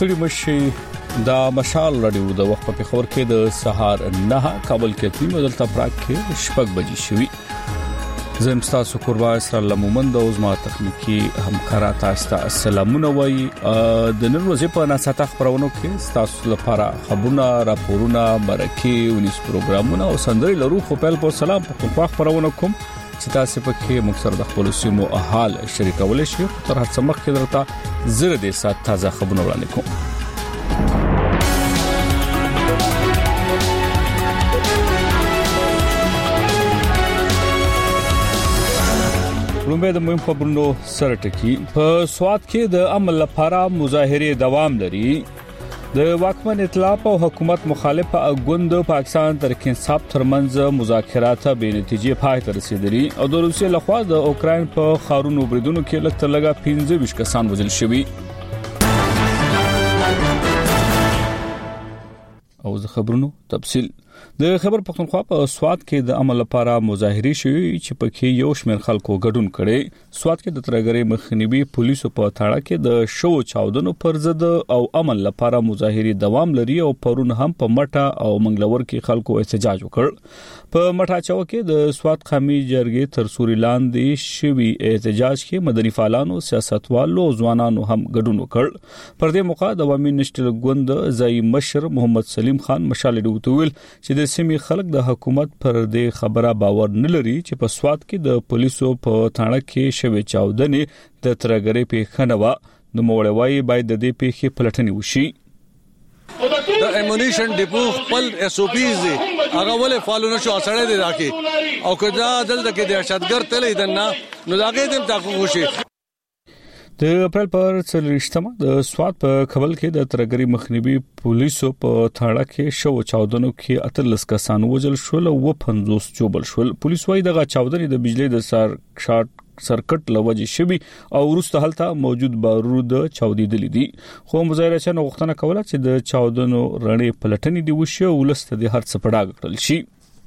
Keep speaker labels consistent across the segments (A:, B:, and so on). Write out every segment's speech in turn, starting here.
A: ستړي مشي دا مشال رادیو د وخت په خبر کې د سهار 9 کابل کې تیم دلته پراک کې شپږ بجې شوي. زم تاسو قربان سره لمومند او زما تخنیکی همکارا تاسو سلامونه وای د نن ورځې په ناساته خبرونو کې تاسو لپاره خبرونه راپورونه برکې ونیس پروګرامونه او سندري لرو خو په سلام په خبرونو کوم چې تاسو پکې مکسر د خپل سیمو احال شریکول شي تر هڅه مخکې درته زره دې سات تازه خبرونه وړاندې کوم. رومبه د مهم خبرونو سره ټکی په سواد کې د عمل لپاره مظاهره دوام لري. د واکمن ائتلاف او حکومت مخالف اګوند پاکستان ترک انصاف ترمنځ مذاکرات به نتیجې پای ته رسیدلي او د روسیې لخوا د اوکرين په خارونو بریدونو کې لږ تر لږه 15 کسان وژل شوي. او د خبرونو تفصيل د خبر پختونخوا په سواد کې د عمل لپاره مظاهره شوي چې پکې یو شمېر خلکو ګډون کړي. سواد کې د ترګری مخنیوي پولیسو په تاړه کې د شو چاودنو پر ضد او عمل لپاره مظاهره دوام لري او پرون هم په مټه او منګلور کې خلکو احتجاج وکړ. په مټه چاو کې د سواد قومي جرګې تر سوري لاندې شوي احتجاج کې مدني فعالانو سیاستوالو او ځوانانو هم ګډون وکړ. پر دې موقع د عوامي نشټل ګوند ځای مشر محمد سلیم خان مشال ډوتویل چې د سیمې خلک د حکومت پر دې خبره باور نه لري چې په سواد کې د پولیسو په تاړه کې شوی چاودنې د ترګری په خنوا نو موړوي باید د دې په پلټنې وشي.
B: د امونیشن ډیپو خپل اس او پیز هغه ولې فالو نشو اثر دی راکې او کدا دلته کې د شتګر تلې دنه نو لاګې دم تاسو وشي.
A: د اپریل پر 30 د سواد په کابل کې د ترګری مخنیوي پولیسو په تاړه کې شو چاودنو کې 18 کسان وژل شول او 50 جوړل شول. پولیس وايي دغه چاودنې د بجلی د سرکټ لوجې شوی او وروسته هلته موجود بارود چاودیدلې دي. خو مظاهرچیانو غوښتنه کوله چې د چاودنو رڼې پلټنې دی وشي او ولسته د هر څه پړاګ کړل شي.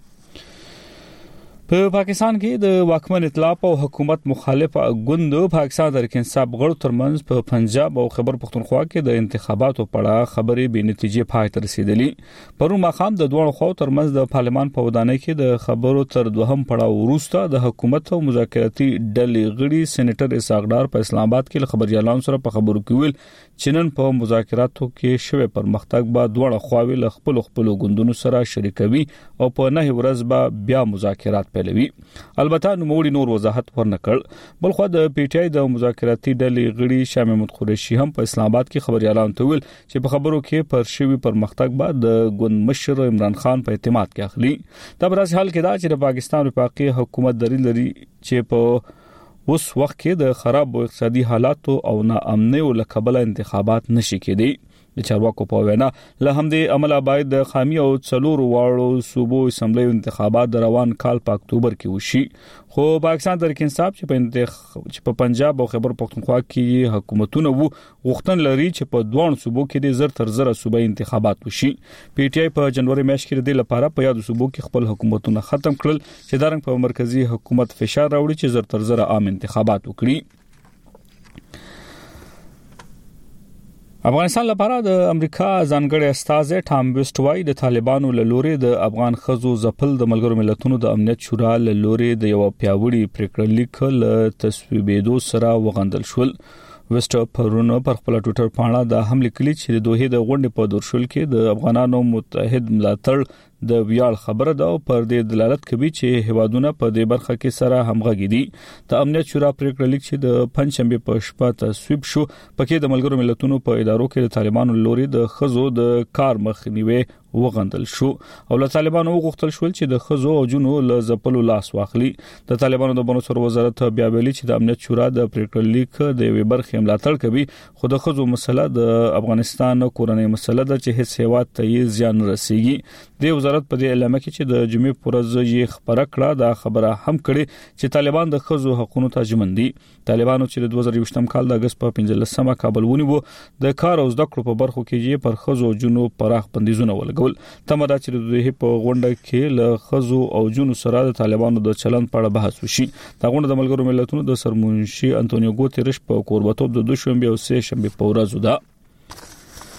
A: په پاکستان کې د واکمن ائتلاف او حکومت مخالف ګوند پاکستان ترک انصاف غړو ترمنځ په پنجاب او خیبر پختونخوا کې د انتخاباتو په اړه خبرې به نتیجې پای ته رسیدلې. پرون ماخام د دوه خو ترمنځ د پارلمان په ودانۍ کې د خبرو تر دوهم پړاو وروسته د حکومت او مذاکراتي ډلې غړي سېنیټر اسحاق په اسلام آباد کې خبريالانو سره په خبرو کې ویل چې نن په مذاکراتو کې شوی پرمختګ به دوه خواوې له خپل ګوندونو سره شریکوي او په 9 ورځ به بیا مذاکرات پیلوي. البته نوموړي نور وضاحت ورنکړ. بلخو د پی ټ آی د مذاکراتي ډلې غړي شاه محمود قریشي هم په اسلام آباد کې خبريالانو ته ویل چې په خبرو کې پر شوی پرمختګ بعد د ګوند مشر عمران خان په اعتماد کې اخلي. دا په داسې حال کې دا چې د پاکستان وفاقي حکومت لري چې په اوس وخت کې د خراب اقتصادي حالاتو او ناامنۍ او لکبل انتخابات نشي کېدي. د چارواکو په وینا له همدې عمل باید د خامي او څلور واړو صوبو اسمبلی انتخابات د روان کال په اکتوبر کې وشي. خو پاکستان ترک انصاف چې په پنجاب او خیبر پختونخوا کې حکومتونه وو غوښتن لري چې په دوه صوبو کې د زر تر زر صوبې انتخابات وشي. پی ټ آی په جنوري میاشت کې د لپاره په یاد صوبو کې خپل حکومتونه ختم کړل چې دارنګ په مرکزی حکومت فشار راوړي چې زر تر زر عام انتخابات وکړي. افغانستان لپاره د امریکا ځانګړي استازي ټام ویسټ وايي د طالبانو له لوري د افغان خزو ځپل د ملګرو ملتونو د امنیت شورا له لوري د یو پیاوړي پریکړه لیک له تصویبېدو سره وغندل شول. ویسټ پرون پر خپل ټوئیټر باندې د حمله کړې چې د دوه د غونډې په دورشل کې د افغانانو متحد ملاتړ د ویاړ خبره ده او پر دې دلالت کوي چې هوادونه په دې برخه کې سره همغږي دي. د امنیت شورا پریکړه لیک چې د پنځشنبه په شپه تصویب شو پکې د ملګرو ملتونو په ادارو کې د طالبانو لوري د خزو د کار مخنیوي وغندل شو او له طالبانو غوښتل شول چې د خزو او جنو له ځپلو لاس واخلي. د طالبانو د بنو سر وزارت بیا ویلي چې د امنیت شورا د پریکړه لیک د وی برخه ملاتړ کوي خو د خزو مسله د افغانستان کورنۍ مسله ده چې هیڅ هیواد ته یې زیان رسیږي. د وزارت په دې اعلان کې چې د جمعې پورز یې خبره کړه دا خبره هم کړي چې طالبان د خزو حقوقو ته ژمن دي. طالبانو چې د 2020 کال د اگست په 15 کابل ونیو د کار او زده کړو په برخو کې یې پر خزو او جنو پراخ بندیزونه ولګول. تمدا چې د دوی په غونډه کې له خزو او جنو سره د طالبانو د چلن په اړه بحث وشي. دا غونډه د ملګرو ملتونو د سرمنشي انټونیو ګوتریش په کوربتوب د دوشنبه او سه شنبه په ورځ ده.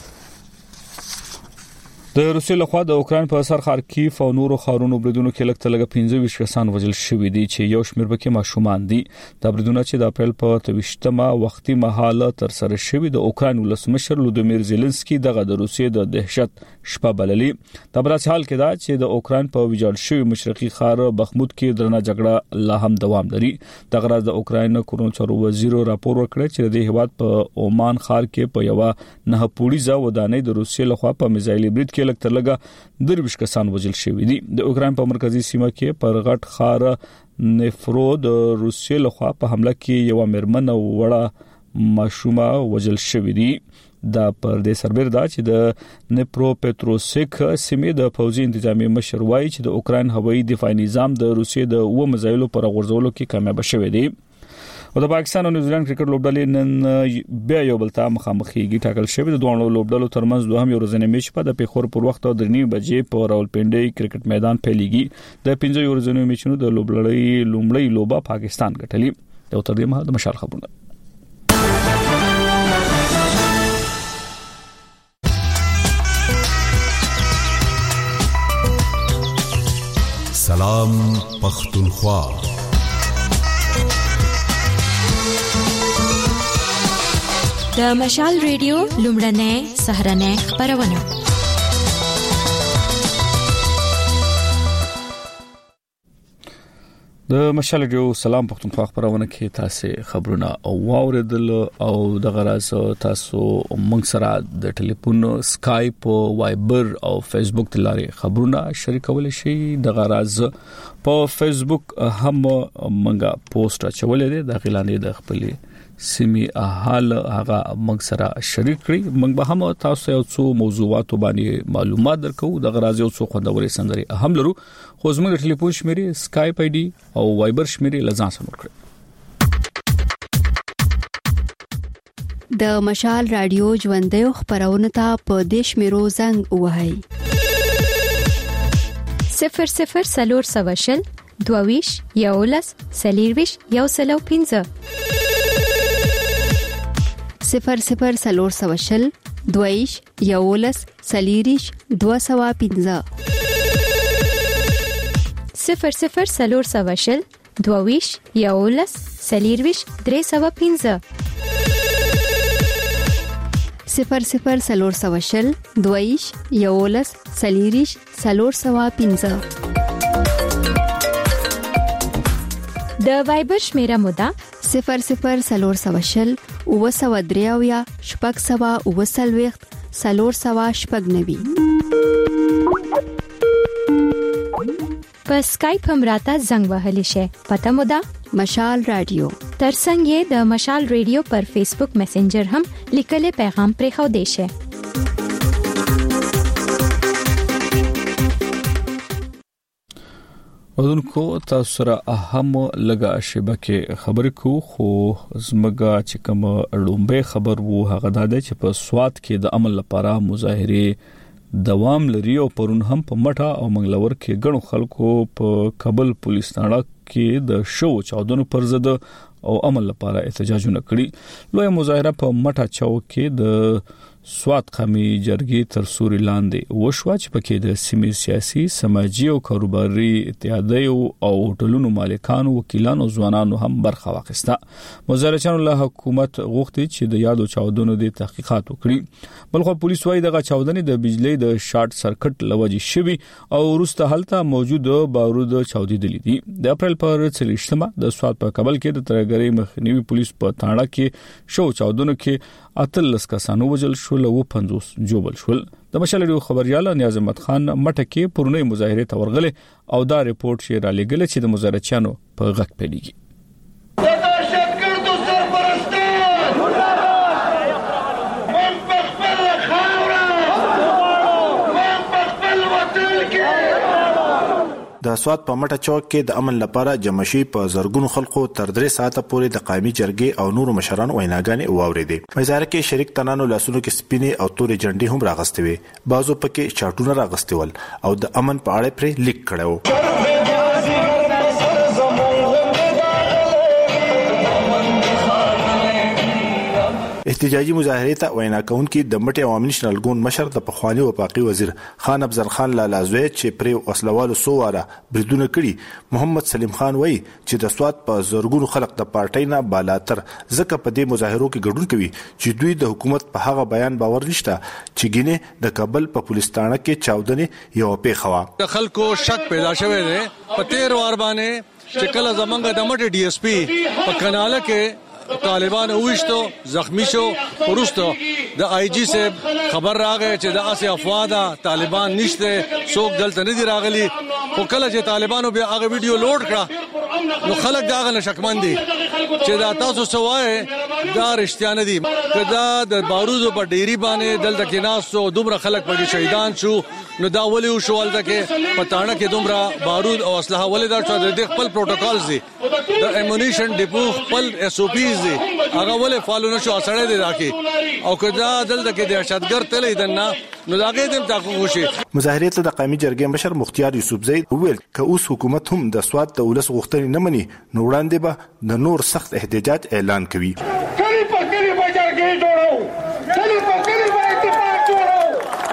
A: د روسیې لخوا د اوکرين په اثر خارکیف او نورو خارونو بریدونو کې لږ 25 کسان وژل شوي دي چې یو شمېر پکې ماشومان دي. د بریدونو چې د اپریل په 23مه وختي مهاله تر سره شوي د اوکرين ولسمشر ولودیمیر زيلنسکي دغه د روسیې د دهشت شپه بللې. د برعکس حال کې دا چې د اوکرين په ویجاړ شوي مشرقي خار بخمود کې درنه جګړه لا هم دوام لري. د غراز د اوکرين کورونو چارو وزیر راپور ورکړ چې د هیواد په عمان خار کې په یو نه پولیسه ودانۍ د روسیې لخوا په میزایل برید کې لکه لږه 23 کسان وژل شوي دي. د اوکرين په مرکزی سیمه کې پر غټ خار نفرو د روسیې لخوا په حمله کې یو مرمن وړه ماشومه وژل شوې دي. دا پر دې سربېر دا چې د نپرو پټروسک سیمې د فوجي انتظامی مشر وایي چې د اوکرين هوایي دفاعي نظام د روسیې د و میزایلو پر غورځولو کې کامیاب شوی دی. او د پاکستان او نیوزیلند کرکټ لوبډلې نن بیا یو بل ته مخامخېږي. ټاکل شوی د دوه لوبډلو ترمنځ دوهم یو ورځنی میچ په د پیښور پر وخت 3:30 بجې په راولپنډي کرکټ میدان پیلېږي. د 15 ورځنیو میچونو د لوبډلې لوبه پاکستان ګټلې. د تر دې مهال د مشال خبرونه.
C: سلام پختونخوا.
D: د مشال ریډیو لومړنۍ سهارنۍ خبرونه.
A: د مشال ریډیو سلام پختونخوا خبرونه کې تاسو خبرونه واوریدل او د غراز تاسو موږ سره د ټلیفون سکایپ او وایبر او فیسبوک تلاري خبرونه شریکول شي. د غراز په فیسبوک هم موږ پوسټ اچولې ده. د غلانې د خپلې سیمه حال هغه موږ سره شریک کړئ. موږ به هم تاسو یو څو موضوعات باندې معلومات درکو. د غراز یو څو خوندوري سندري هم لرو. خو زموږ ټلیفون شمیرې سکایپ آی ډي او وایبر شمیرې لزان سره ورکړئ.
E: د مشال رادیو ژوندۍ خبرونه ته په دیش میرو زنګ وهاي
D: 00 سلور سواشل دوويش یولس سلیرويش یو سلو 15
E: 00 سلور سواشل دوويش یولس سلیریش 215
D: 00 سلور سواشل دوويش یولس سلیرويش 315
E: 00 سلور سواشل دوويش یولس سلیریش 315
D: د وایبر شمیره مودا
E: 00 سلور سواشل او سو دریاویا شپږ سوا او سلويخت سلور سوا شپږ نوي.
D: په سکایپ هم راته زنګ وهلی شي. پته مودا
E: مشال رادیو.
D: ترڅنګ یې د مشال ریډیو پر فیسبوک میسنجر هم لیکل پیغام پرې خو دی شي.
A: ودونکو تاسو سره هم لګا شبکه خبرې کو. خو زمګه چې کوم لومبه خبر وو هغه دا چې په سوات کې د عمل لپاره مظاهره دوام لري او پرون هم په مټه او منګلور کې ګڼو خلکو په کابل پولیس تاړه کې د شو چاودنو پر ضد او عمل لپاره احتجاجونه کړي. لوی مظاهره په مټه چاو کې د سوات قومي جرګې تر سوري لاندې وشو چې پکې د سیمې سیاسي سماجی او کاروباري اتحادیو او هوټلونو مالکانو وکیلانو ځوانانو هم برخه واخیسته. مظاهرچیانو له حکومت غوښتي چې د یادو چاودنو د تحقیقات وکړي. بلخو پولیس وايي دغه چاودنې د بجلی د شارټ سرکټ لوجې شوی او وروسته هلته موجود بارود چاودیدلې دي. د اپریل پر 30مه د سوات په کابل کې د ترګری مخنیوي پولیس په تاړه کې شو چاودنو کې اتلس کسانو وجل شول او 50 جوبل شول. د مشال ریډیو خبريال نیاز احمد خان مټه کې پرونی مظاهره تورغله او دا ریپورت شي را لګل چې د مظاهرچیانو په غږ پیلېږي.
F: د سوات په مټه چوک کې د امن لپاره جمشي په زرګونو خلکو تر 3 ساعته پورې د قومي جرګې او نورو مشرانو ویناګانې واوریدې. مظاهره کې شریک تنانو لاسونو کې سپینې او تورې جنډې هم راغستې وي. بعضو پکې چاټونه راغستې ول او د امن په اړه پرې لیک کړو. احتجاجي مظاهره ته وینا کوونکي د مټي عوامي نېشنل ګوند مشر د پخوانی وفاقي وزیر خان افضل خان لالازوی چې پر وسلوالو سواره بریدونه کړي محمد سلیم خان وایي چې د سواد په زورګونو خلک د پارټۍ نه بالاتر ځکه په دې مظاهرو کې ګډون کوي چې دوی د حکومت په هغه بیان باور نشته چې ګینه د کابل په پولیس تانه کې چاودنې یو پیښه وا
B: د خلکو شک پیدا شوه دی په 13 وار باندې چې کله زمونږ د مټي ډي اس پی په کناله کې طالبان وښتو زخمی شو ورستو د آی جی سے خبر راغی چې د اسه افواده طالبان نشته څوک دلته نه دی راغلي او کله چې طالبانو بیا هغه ویډیو لوډ کړه نو خلک دا غل شکمن دي چې دا تاسو سوای دا رښتیا نه دي کدا د بارودو په ډيري باندې دلته کې ناسو دومره خلک په شهیدان شو نو دا ولي شو ولته کې پټانه کې دومره بارود او اسلحه ولې دا چې د خپل پروتوکولز دي د امونیشن ډیپو خپل اس او پیز دي هغه ولې فالو نشو اسړې دي راکې او کدا دلته کې د ارشادګر تلې دنه نو داګه دې تحقیق وشي.
F: مظاهرې ته د قومي جرګې مشر مختیار یوسفزئی وویل ک اوس حکومت هم د سواد د ولس غوښتنې نه مني نو وړاندې به د نور سخت احتجاج اعلان کوي.
G: کلی په کلی به جرګې جوړو کلی په کلی به اتفاق جوړو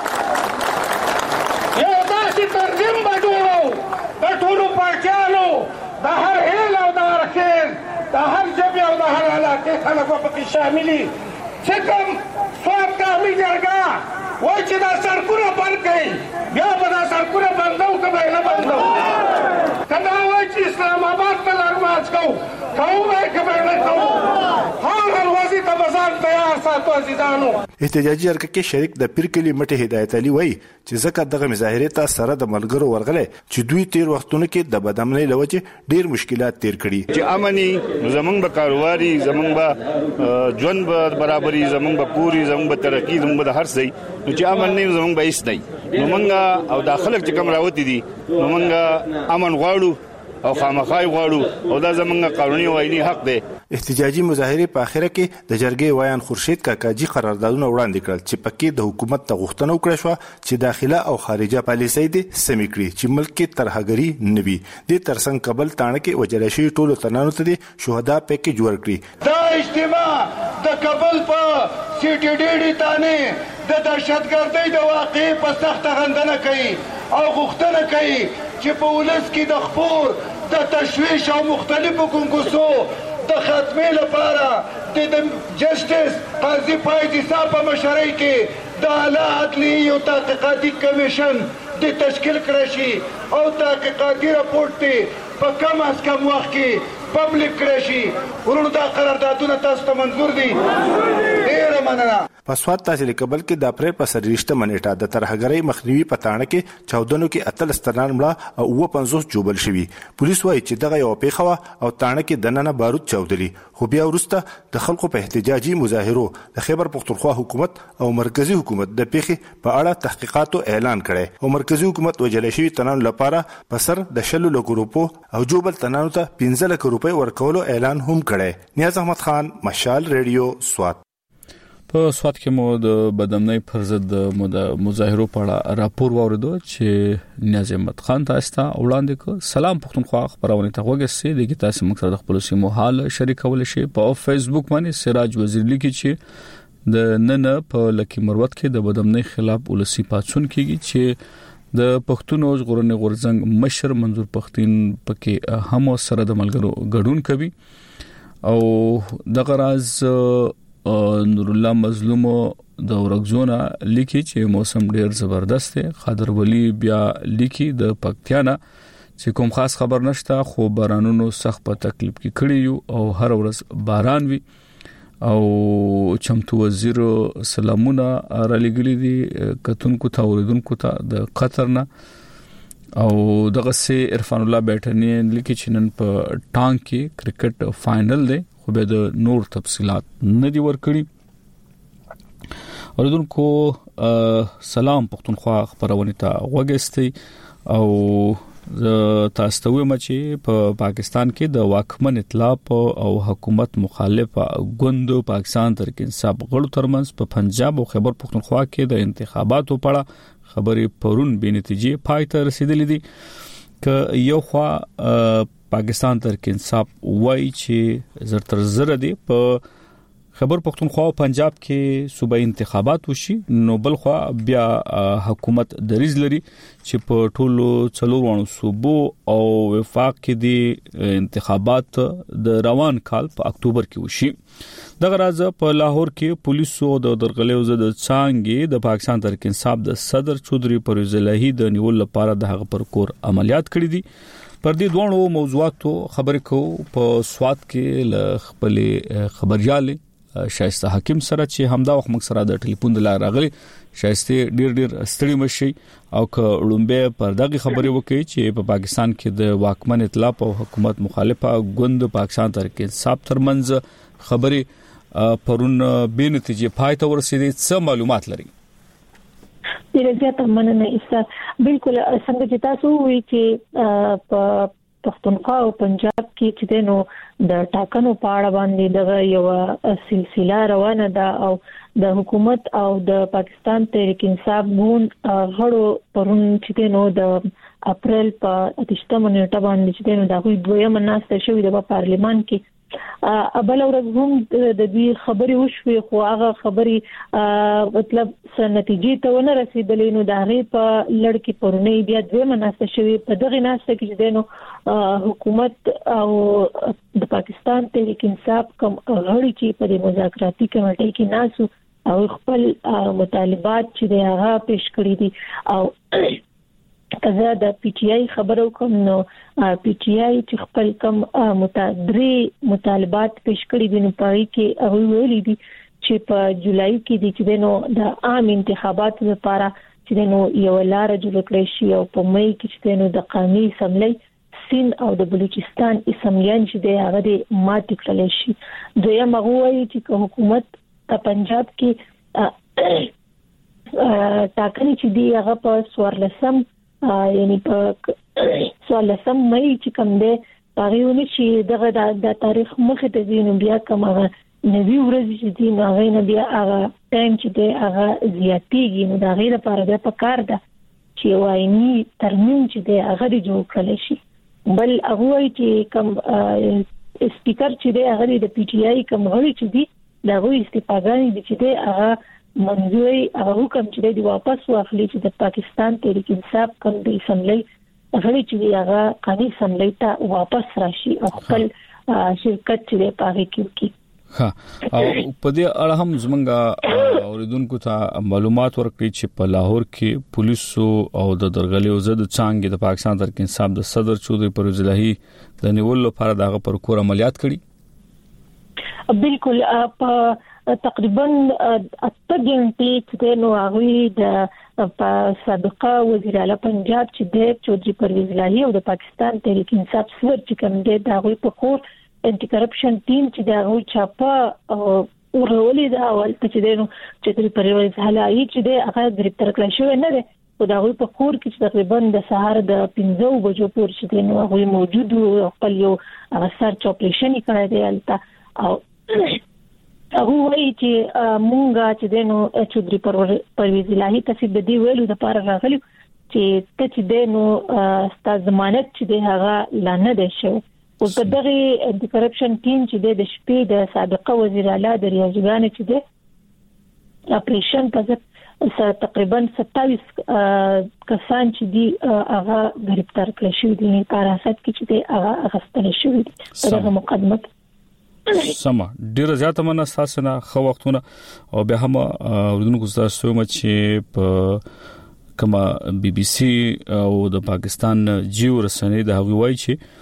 G: یو داسې تنظیم به جوړو د ټولو پارټیانو د هر هیل او د هر خیل د هر ژبې او د هر علاقې خلک به پکې شاملي چې کوم سواد قومي جرګه وای چې دا سړکونه بند کړي بیا به دا سړکونه بندو که به یې نه بندو که دا وای چې اسلام آباد ته لارمارچ کوو کوو به یې که به یې نه کوو هر الوزي ته به ځان تیار ساتو عزیزانو.
F: احتجاجي حرکت کې شریک د پیر کلي مټي هدایت علي وایي چې ځکه دغه مظاهرې ته سره د ملګرو ورغله چې دوی تیر وختونو کې د بدامنۍ لوجه ډیر مشکلات تیر کړي
H: چې امني زمونږ به کاروباري زمونږ به ژوند به برابرۍ زمونږ به پوری زمونږ به ترقی زمونږ به هر څه چې امن نه زمونږ به ایست دی نو مونږ او داخله چې کوم راوتی دي نو مونږ امن غواړو او خامخای غواړو او دا زمونږ قانوني او آئینی حق دی.
F: احتجاجي مظاهره په اخره کې د جرګې ویان خورشید کاکاجي قراردادونه وړاندې کړل چې پکې د حکومت ته غوښتنه وکړه شو چې داخله او خارجه پالیسۍ دې سمې کړي چې ملک کې ترهګري نه وي. د ترڅنګ کابل تانه کې وجل شي ټولو تنانو ته شهدا پکې جوړ کړي.
G: دا اجتماع د کابل په سي ټي ډي تانه د دهشتګردۍ د واقعې په سخت غندنه کوي او غوښتنه کوي چې په ولس کې د خپور د تشویش او مختلفو کنګوسو د خاتمې لپاره د جسټس قاضي فایض صاحب په مشرۍ کې د اعلی عدلیې یو تحقیقاتي کمیشن د تشکیل کړی شي او تحقیقاتي راپورټ ته په کم از کم وخت کې پبلک کړی شي. ورونو دا قراردادونه تاسو ته منظور دي؟ ډیره مننه.
F: په سواد تحصیل کابل کې د اپریل په 23 منېټه د ترهګرۍ مخنیوي پټانه کې 14 کې اتل ستنان مړه او 50 جوبل شوی. پولیس وایي چې دغه یو پیښه او تانه کې دننه بارود چاودلي خو بیا ورسته د خلکو په احتجاجي مظاهرو د خیبر پختونخوا حکومت او مرکزی حکومت د پیښې په اړه تحقیقاتو اعلان کړي او مرکزی حکومت وجل شوی تنان لپاره په سر د شلو لکو روپو او جوبل تنانو ته 15 لک روپۍ ورکولو اعلان هم کړي. نیاز احمد خان مشال ریډیو سواد.
A: په سواد کې مو د بدامنۍ پر ضد د مظاهرو په اړه راپور واوریدو چې نیاز احمد خان تاسو ته وړاندې کړ. سلام پښتونخوا خبرونه ته وګورئ د تاسو موږ سره د خپل سیمو حال شریکول شي. په فیسبوک باندې سراج وزیر لیکي چې د نن په لکی مروت کې د بدامنۍ خلاف ولسی پاتون کیږي چې د پښتون او غورنې غورزنګ مشر منظور پښتين پکې هم سره د ملګرو ګډون کوي او د غراز نور الله مظلوم د ورغزونه لیکي چې موسم ډیر زبردست دی. خضر ولی بیا لیکي د پکتیانا چې کوم خاص خبر نشته خو بارانونو سخت په تکلیف کې کړی یو او هر ورځ باران وي او چمتو وزیر سلامونه را لګلی دي کتونکو ته اوریدونکو ته د قطر نه او دغه سي عرفان الله بیٹنی لیکي چې نن په ټانک کې کرکټ فائنل دی خو به د نور تفصيلات نه دی ورکړي. اوریدونکو سلام پښتونخوا خبرونه ته وګستي او تاسو ته وایم چې په پاکستان کې د واکمن ائتلاف او حکومت مخالفه ګوند پاکستان تحریک انصاف غړو ترمنځ په پنجاب او خیبر پښتونخوا کې د انتخاباتو په اړه خبرې پرون بې نتیجې پای ته رسیدلې دي. ک یو خوا پاکستان تحریک انصاف وایي چې زرتر زره دي په خبر پختونخوا او پنجاب کې صوبایي انتخابات وشي نو بل خو بیا حکومت دریز لري چې په ټولو څلورو صوبو او وفاق کې دي انتخابات د روان کال په اکتوبر کې وشي. دغه راز په لاهور کې پولیسو د درغلیو زده څانګې د پاکستان تحریک انصاف د صدر چودري پرویز الهی د نیول لپاره د هغه پر کور عملیات کړی دي. پر دې دوه موضوعاتو خبرې کو په سواد کې ل خپل خبريال شایسته حکیم سره چې همدا وخت موږ سره د ټلیفون د لارې راغلي. شایسته ډیر ستړي مشي او کولمبیا پر دغه خبرې وکړي چې په پاکستان کې د واکمن ائتلاف او حکومت مخالفه ګوند پاکستان تحریک انصاف ترمنځ خبرې پرون به نتیجې پای ته ورسېدې. څه معلومات لري؟
I: ډیره زیاته مننه استاد. بالکل څنګه چې تاسو وایي چې په پښتونخوا او پنجاب کې چې نو د ټاکنو په اړه باندې دغه یو سلسله روانه ده او د حکومت او د پاکستان تحریک انصاف ګوند غړو پرون چې نو د اپریل په 28 نیټه باندې چې نو د دویمه ناسته شوې د پارلیمان کې بل ورځ هم د دې خبرې وشوي خو هغه خبرې مطلب څه نتیجې ته ونه رسیدلې نو د هغه په لړ کې پرونی بیا دویمه ناسته شوې. په دغه ناسته کې چې نو حکومت او د پاکستان تحریک انصاف کوم غړي چې په مذاکراتي کمیټې کې ناسو او خپل مطالبات چې هغه پیش کړی دي او کزه د پی ټی آی خبرو کوم نو پی ټی آی چې خپل کوم متعددي مطالبات پیش کړی دي نو پای کې هغه ویلي دي چې په جولای کې دي چې نو د عام انتخاباتو لپاره چې نو یو لار جوړ کړی شي او په مې کې چې نو د قانوني اسمبلی سند او د بلوچستان اسمبلیان چې د هغه د مات کړل شي. دویم هغه وایي چې حکومت په پنجاب کې ټاکنې چې دی هغه په 14 یعنی په 16 مې چې کوم دی هغه چې دغه د تاریخ مخه ته دی نو بیا کوم هغه نوی ورځ چې دی نو هغه بیا هغه ټایم چې دی هغه زیاتېږي نو دا غیر لپاره د پکار ده چې وايي ترمیم چې دی هغه د جوړ کړل شي. بل هغه وایي چې کوم سپیکر چې دی هغه د پی ټی آی کوم غړي چې دی دا غوي استفاده دي چې دی هغه منځوي هغه حکم چې دی واپس واخلي چې د پاکستان تحریک انصاف کوم د اسمبلی غړي چې هغه قانوني اسمبلی ته واپس راشي او خپل شرکت چې په کې
A: ها او په دې اړه هم زمونږه اوریدونکو ته معلومات ورکړي چې په لاهور کې پولیسو او د درغلیو ضد څانګې د پاکستان تحریک انصاف د صدر چودري پرویز الهی د نیول لپاره دغه پر کور عملیات کړي.
I: بالکل په تقریبا 8 غنټې چې نو هغه د سابقه وزیر اعلی پنجاب چې د چودري پرویز الهی او د پاکستان تحریک انصاف سره چې کوم دی دا غوي په کور انټي کرپشن ټیم چې دا غوي چاپه ورولې دا اول چې نو چودري پرویز الهی چې د هغه ډایرکټر کړی شو نه دی او دا غوي په کور کې چې تقریبا د سهار د 15 بجو پورې چې نو هغه موجود او خپل یو سرچ اپریشن کړی دی البته او هغه وایي چې مونږه چې نو چودري پرویز الهی ته د دې ویلو د پاره راغلی چې ته چې نو ستاسو ضمانت چې هغه لانه ده شو او په دغه انټي کرپشن ټیم چې د شپې د سابقه وزیر اعلی د ریاضیګان چې د اپریشن په تقریبا 27 کسان چې دی هغه گرفتار کړل شوی دي په حراست کې چې هغه غستل شوی دي په دغه مقدمه
A: سما ډیره زیاته مننه تاسو نه خو وختونه او به هم اوردونکو تاسو مچ په کما بي بي سي او د پاکستان جیو رسنۍ د هغوی وایي چې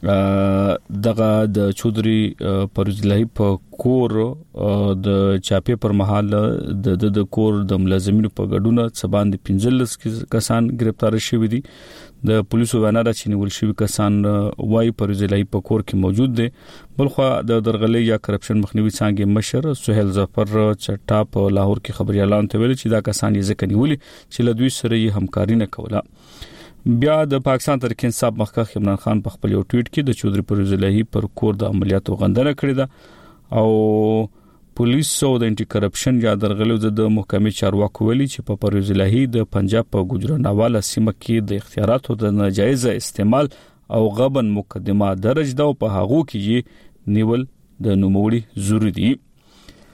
A: دغه د چودري پرویز الهی په کور د چاپې پر مهال د کور د ملازمینو په ګډونه سباند 15 کسان گرفتار شوي دي. د پولیسو وینا ده چې نیول شوي کسان وای پرویز الهی په کور کې موجود دي. بلخو د درغلي یا کرپشن مخنیوي څنګه مشر سہیل ظفر چټا په لاهور کې خبري اعلان ته ویل چې دا کسان یې ځکه نیولي چې له دوی سره یې همکاري نه کوله. بیا د پاکستان تحریک انصاف مخکښ عمران خان په خپل یو ټویټ کې د چودري پرویز الهی پر کور د عملیاتو غندنه کړې ده او پولیس او د انټي کرپشن یا درغلو د محکمې چارواکو ویلي چې په پرویز الهی د پنجاب په ګجرانواله سیمه کې د اختیاراتو د ناجایز استعمال او غبن مقدمه درج ده او په هغه کې نیول د نوموړي ضروری دي.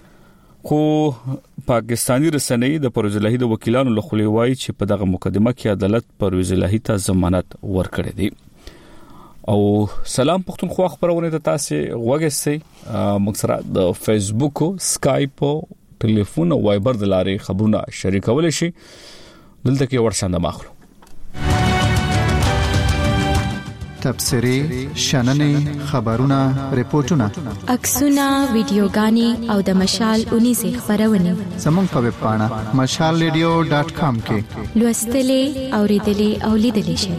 A: خو پاکستانی رسنۍ د پرویز الهی د وکیلانو له خولې وایي چې په دغه مقدمه کې عدالت پرویز الهی ته ضمانت ورکړی دی. او سلام پښتونخوا خبرونه ته تاسو غوږی موږ سره د فیسبوک او سکایپ او ټلیفون او وایبر د لارې خبرونه شریکول شي. دلته کې ورسنده ماخلو
J: تبصري شننې خبرونه ریپورتونه
D: عکسونه ویډیوګانې او د مشال 19 خبرونه
J: زموږ په ویب پاڼه mashalradio.com کې
D: لوستلې اوریدلې او لیدلې شئ.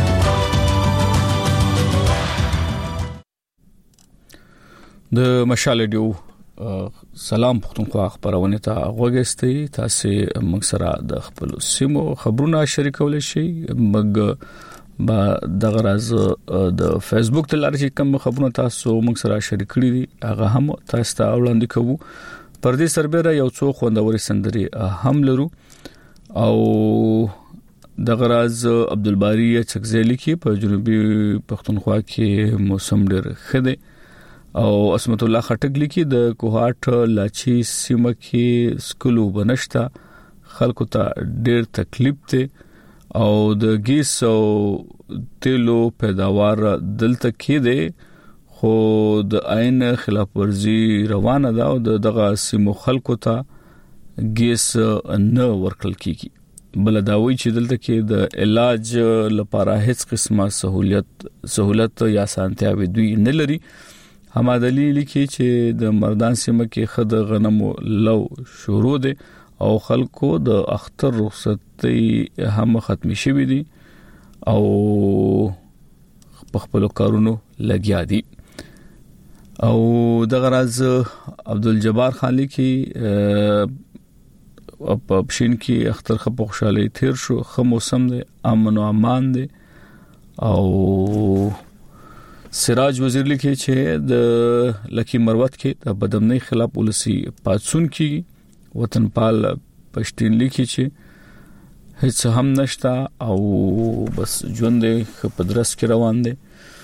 A: د مشال ریډیو سلام پښتونخوا خبرونه ته غوږی تاسو موږ سره د خپل سیمو خبرونه شریکول شي. موږ با دغه راز د فیسبوک ته لارې چې کوم خبرونه تاسو موږ سره شریک کړي دي هغه هم تاسو ته وړاندې کوو. پر دې سربېره یو څو خوندوري سندري هم لرو او دغه راز عبدالباری چکزیلی کې په جنوبي پښتونخوا کې موسم ډېر ښه دی او اسمت الله خټک لیکي د کوهاټ لاچی سیمه کې سکولو بنشتا خلکو ته ډېر تکلیف دی او د ګیس او تیلو پیداوار دلته کې دی خو د عین خلاف ورزي روانه ده او دغه سیمو خلکو ته ګیس نه ورکړل کیږي. بل دا وایي چې دلته کې د علاج لپاره هیڅ قسمه سہولت یا سانتیاوي دوی نه لري. همدلی لیکي چې د مردان سیمه کې خد غنمو لو شروع دي او خلکو د اختر رخصتي هم ختم شوي دي او په خپل کارونو لګیا دي. او دغه راز عبدالجبار خان لیکي په پښین کې اختر خپ خوشاله تیر شو خو موسم دی امن او امان دی. او سراج وزیر لیکي چې د لکی مروت کې د بدمنۍ خلاف ولسی پاتسون کې وطنپال پښتين لیکي چې هیڅ هم نشتا او بس ژوند په درس کې روان دي.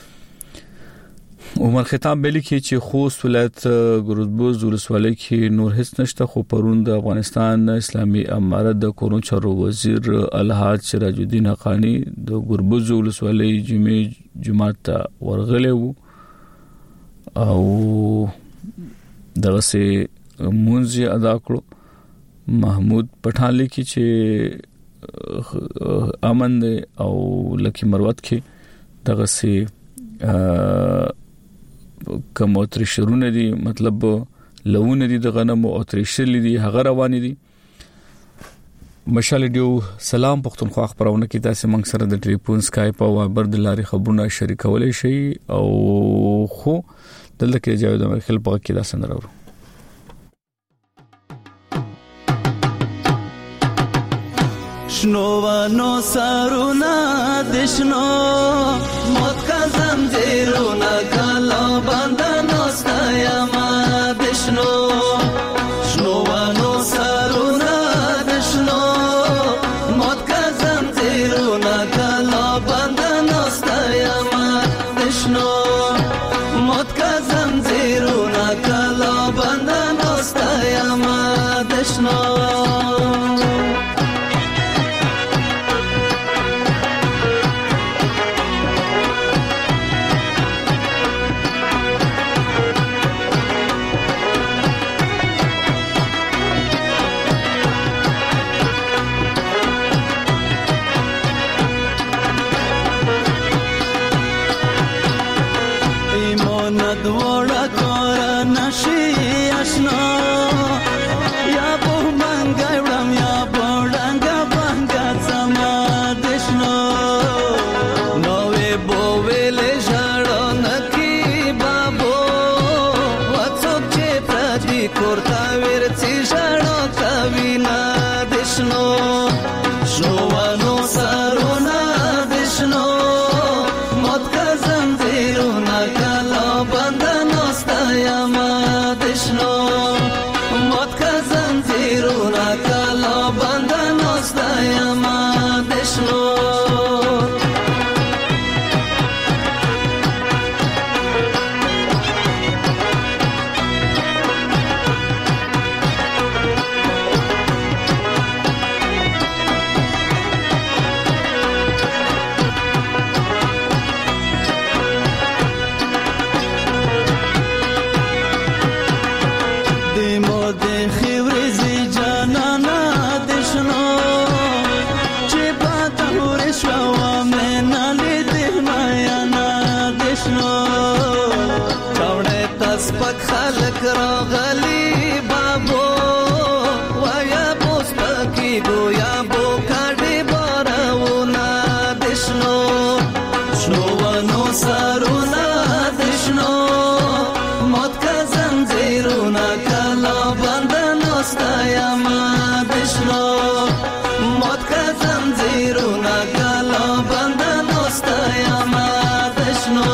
A: عمر خطاب به لیکي چې خوست ولایت ګردبوز ولسوالۍ کې نور هیڅ نشته خو پرون د افغانستان اسلامي امارت د کورون چارو وزیر الحاج سراج الدین حقانی د ګردبوز ولسوالۍ جمعه ته ورغلی وو او دغه سي مونږ ادا کړو. محمود پټان لیکي چې امن دی او لکی مروت کې دغه سي کوم ترشرونه دي مطلب لونه دي د غنمو او ترشل دي هغه روان دي. مشال ډیو سلام پښتونخوا خبرونه کې تاسو موږ سره د ټلیفون سکایپ او وایبر د لارې خبرونه شریکولای شي او خو دلته کې جاوید امر خپل په کې دا سندره ورو
K: شنوانو سارونا دشنو موت کا زنجیرونا کالا بندنو ستایما دشنو شنوانو سارونا دشنو موت کا زنجیرونا کالا بندنو ستایما دشنو موت کا زنجیرونا کالا بندنو ستایما دشنو کالا بندن استایم بشنو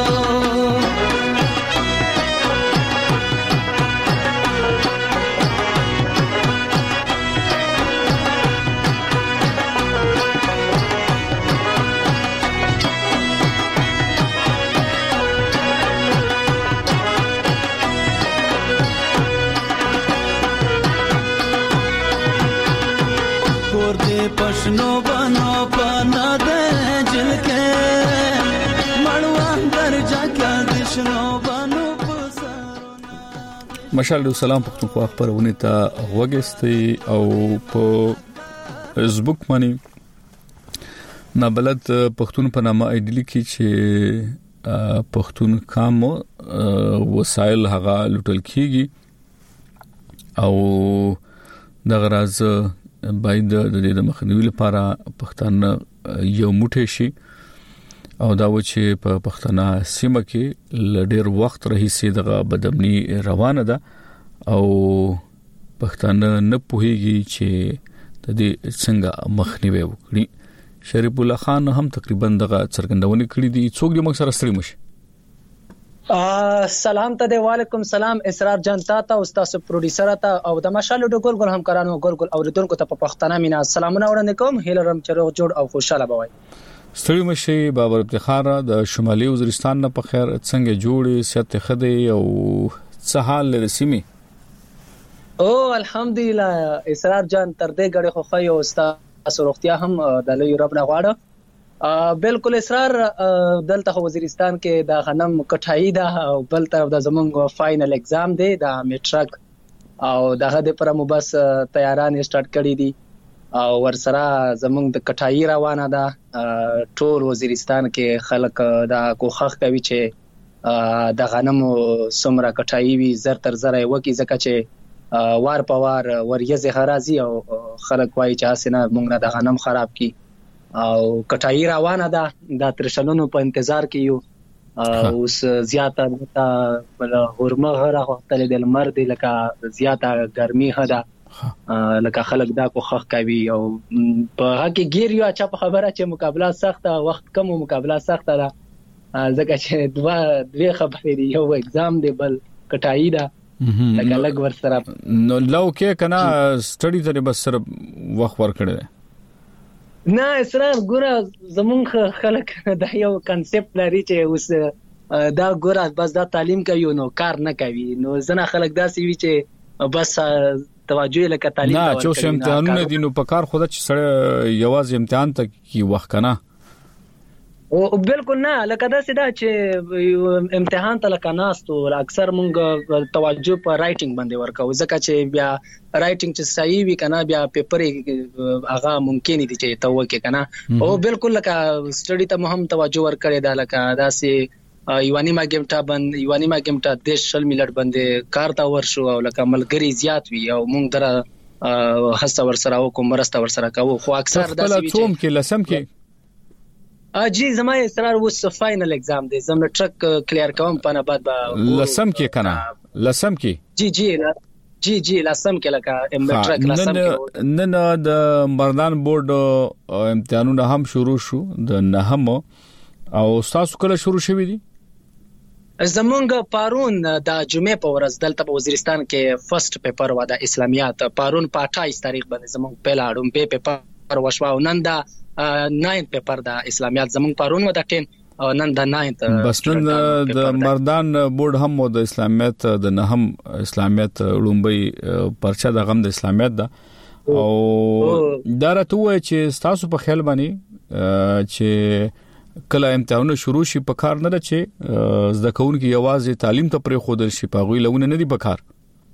K: پښنو بنو پنا ده جلکه مړوان درجا کې دشنو بنو پسر
A: مشال سلام پختونخوا خبرونه ته وګستي او په فیسبوک باندې نابلد پختون په نامه ایډلی کې چې پختون کام وسایل هغه لوټل کیږي او د غراز باید د دې د مخنیوي لپاره پښتانه یو موټی شي او دا و چې په پښتنه سیمه کې لډیر وخت رهیسي دغه بدامني روانه ده او پښتانه نه پوهیږي چې د دې څنګه مخنیوي وکړي. شریف الله خان هم تقریبا دغه څرګندونه کړې دي. څوک دې موږ سره ستړي مشي.
L: سلام ته دی. وعلیکم سلام اسرار جان تا استاد پروډوسر ته او د مشال ډګول ګل همکارانو ګل اوریدونکو ته په پښتنه مینا سلامونه وړاندې کوم. هیلرم چروغ جوړ او خوشاله بوي.
A: ستړي مشي. بابر افتخار د شمالي وزیرستان نه په خیر څنګه جوړي صحت خدي او څه حال رسمي.
L: او الحمدلله اسرار جان تر دې غړي خو خو استاد سروختیا هم د لوی رب نه غواړه. بالکل اسرار دلته وزیرستان کې د غنم کټای ده او بل طرف د زمونږ فائنل اگزام دی د میټرک او دغه د پر مبس تیاران سٹارټ کړی دي او ورسره زمونږ د کټای روانه ده. ټول وزیرستان کې خلک د کوخخ کوي چې د غنم سمره کټای وي زر تر زر وکی زکه چې وار په وار وریځه غرازي او خلک وایي چې اسنه مونږ نه د غنم خراب کی او کټای روانه ده. د ترشلونو په انتظار کې یو اوس زیاته بل هرمه غره وختل د لمر دی لکه زیاته ګرمي هدا لکه خلک دا کوخخ کوي او په هغه ګیر یو اچا په خبره چې مقابله سخته وخت کم مقابله سخته ده ځکه چې دوه خبرې دی یو اگزام دی بل کټای ده لکه لګ ور سره
A: نو لو کې کنا سټډي ته بس سره وخت ور کړی
L: نه اسرار ګوره زمونږ خلک دا یو کنسپټ لري چې اوس دا ګوره بس دا تعلیم کوي نو کار نه کوي. نو ځنه خلک داسې وی چې بس توجه لکه تعلیم
A: نه چې امتحانونه دي نو په کار خود چې سره یواز امتحان ته کی وخت کنه
L: او بالکل نه لکه داسې دا چې امتحان ته لکه ناستو اکثر مونږ توجه په رائټینګ باندې ورکو ځکه چې بیا رائټینګ چې صحیح وي کنه بیا پیپر هغه ممکن دي چې توکه کنه او بالکل لکه سټډي ته هم توجه ورکړی دا لکه داسې یوانی ما ګمټا دیش شل ملت باندې کار تا ورشو او لکه ملګری زیات وي او مونږ دره هڅه ورسره او کوم مرسته ورسره کوو خو اکثر داسې وي
A: چې لسم کې
L: جی زما اسرار وس فائنل اگزام دی زما ټرک کلیر کوم پنه بعد
A: لسم کې کنه لسم کې
L: جی لسم کې لکه ټرک لسم کې
A: نن د مردان بورډ امتحانونه هم شروع شو د نهم او تاسو کله شروع شوی دي.
L: زمونږ پارون د جمعې په ورځ دلته په وزیرستان کې فرست پیپر و د اسلامیات پارون په 28 تاریخ باندې زمونږ پهلا اډم په پیپر وشو او نن دا 9 پیپر د اسلامیات زمونږ پارون و د 10 او نن د 9
A: بس نن د مردان بورډ هم د اسلامیات د نهم اسلامیات لومبي پرچا د غم د اسلامیات ده او دا راته وای چې تاسو په خیال باندې چې کله امتحانونه شروع شي په کار نه چې زده کوونکي یوازې تعلیم ته پرې خودل شي په غوي لونه نه دی په کار.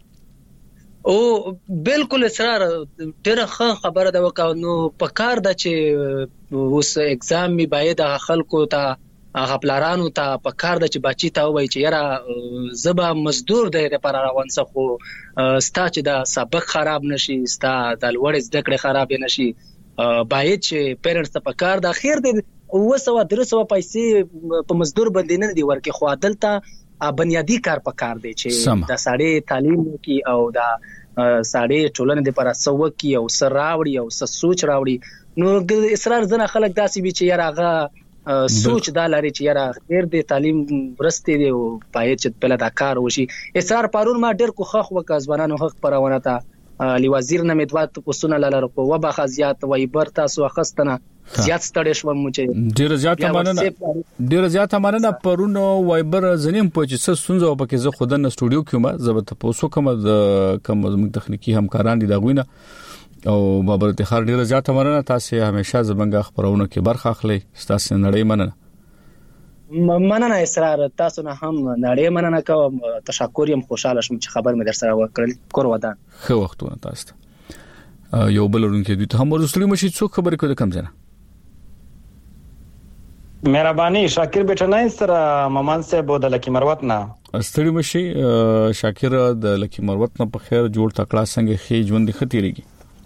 L: او بالکل اسرار ډېر خبره ده وکاو نو په کار ده چې اوس اگزام می باید خلکو ته هغه پلارانو ته په کار ده چې بچی ته وای چې یاره زبا مزدور دی لپاره روان څه خو ستا چې دا سبق خراب نشي ستا د لوړ زده کړې خراب نشي باید چې پیرنټس ته په کار ده خیر دی وسو درسو پیسې په مزدور باندې نه دی ورکه خو عدالت بنیادی کار په کار دی چې د ساړې تعلیم کې او د ساړې ټولنې لپاره سو کې او سر راوړي او سوچ راوړي نو اصرار زنه خلک داسې وی چې یاره هغه سوچ دا لري چې یاره غیر د تعلیم ورسته دی او باید چې بل دا کار وشي. اصرار پرون ما ډیر کوخ وکړ ځوانانو حق پرونه ته علی وزیر نه مدوات پوسونه لاله کو و به خزيات وای بر تاسو خستنه زیات ستړی شوم چې
A: ډیر زیات مننه پرون وایبر زنیم پوهچ سنځو پکې زه خودن سټوډیو کې ما زبته پوسو کوم د کوم زموږ تخنیکی همکاران دي دا غوینه او بابر افتخار ډیر زیات مننه. تاسو همیشه زمونږ خبرونه کې برخه اخلي. تاسو نړۍ
L: مننه اصرار تاسو نه هم نړۍ مننه کوم. تشکر یم خوشاله شم چې خبر مې در سره وکړل. کور ودان
A: خو وختونه تاسو یو بل ورونکو دي ته هم ورسولې مشي څوک خبرې کوي کم ځنه.
M: مهرباني شاکر بیٹنای سره مامان صاحب د لکی مروت نه
A: استړي مشي. شاکر د لکی مروت نه په خیر جوړ تکړه څنګه خې ژوند ختیریږي.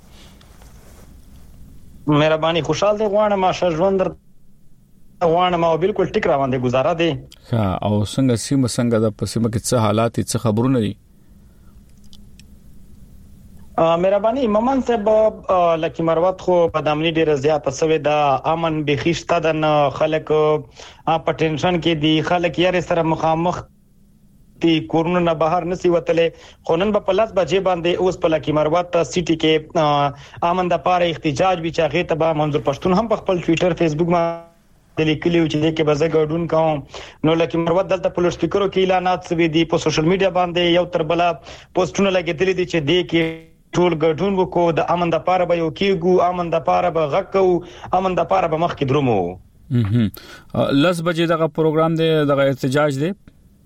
M: مهرباني خوشاله دی غواړم ما ژوند غواړم او بالکل ټیک روان دي گزاره دي.
A: ها او څنګه سیمه څنګه د پسیمه کې څه حالات څه خبرونه دي.
M: مهرباني مامان صاحب لکی مروت خو بدامنی ډیره زیاته سوي دا امن بخښته د خلک په ټینشن کې دي. خلک یې سره مخامخ تی کورونه نه بهر نسی وتلې خونن په پلاس بجې باندې اوس په لکی مروت سټي کې امن د پاره احتجاج به چاغه ته منظور پښتون هم په خپل ټوئیټر فیسبوک باندې لیکلی چې دې کې بزګ ګډون کوم. نو لکی مروت دلته په لوډ سپیکرو کې اعلانات سوي دي په سوشل میډیا باندې یو تر بل پوسټونه لګیدلې دي چې دې کې ټول ګډون وکړو د امن د پاره به یو کېګو امن د پاره به غکو امن د پاره به مخ کې درومو.
A: لس بجې دغه پروګرام دی دغه احتجاج دی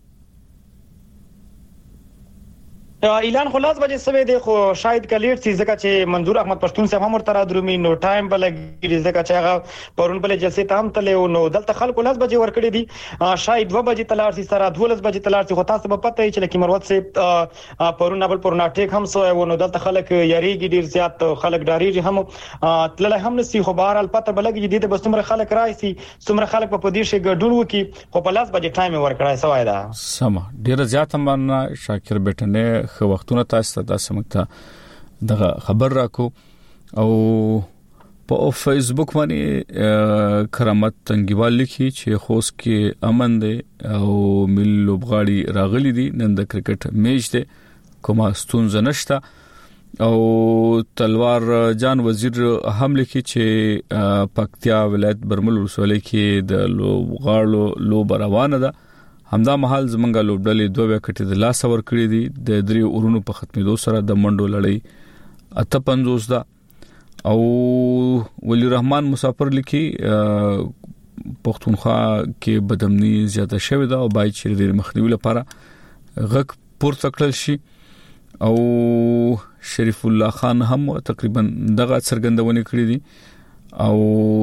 M: اعلان خلاص بجې سوي دی خو شاید کلیټ سي ځکه چې منظور احمد پښتون صاحب هم ورته درومي نو ټایم بلګي ځکه چې هغه پرون بل جلسه تام تلې نو دلته خلکو لاس بجې ور کړې دي شاید 2 بجې تلار سي سره 12 بجې تلار سي خو تاسو په پته چې لکه مروت سي پرون بل پرون ټیک هم سو نو دلته خلک یریږي ډیر زیات خلک ډاریږي هم تلل هم نسي خو بهر البته بلګي دي د بسمره خلک راځي څومره خلک په دې شي ګډون وکي خو په لاس بجې ټایم ور کړای سوای دا
A: سم ډیر زیات مننه شاکر بیٹنه خو وختونه تاسو ته سمته دغه خبر راکو او په فیسبوک باندې کرامت تنګیوال لیکي چې خوست کې امن دی او مل لوبغاړي راغلي دي نن د کرکټ میچ دی کومه ستونزه نشته او تلوار جان وزیر هم لیکي چې پکتیا ولایت برمل ولسوالۍ کې د لوبغاړو لوب روانه ده همدا محل زمونږه لوبډلې 2 وکټې د لاس ور کړې دي د درې اورونو په ختمېدو سره د منډو لړۍ 58 ده او ولی رحمان مسافر لیکي پښتونخوا کې بدامني زیاته شوې ده او باید چې د مخنیوي لپاره غږ پورته کړل شي او شریف الله خان هم تقریبا دغه څرګندونه کړې دي او